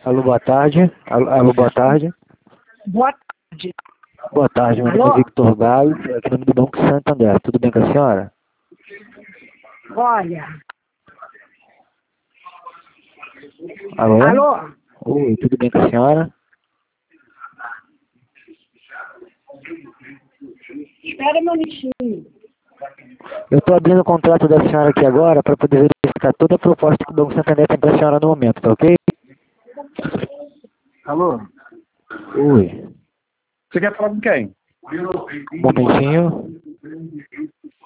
Alô, boa tarde. Alô, boa tarde. Boa tarde. Boa tarde, meu nome é Victor Galo, aqui no nome do Banco Santander. Tudo bem com a senhora? Olha. Alô? Alô? Oi, tudo bem com a senhora? Espera um minutinho. Eu estou abrindo o contrato da senhora aqui agora para poder verificar toda a proposta que o Banco Santander tem para a senhora no momento, tá ok? Alô? Oi. Você quer falar com quem? Um momentinho.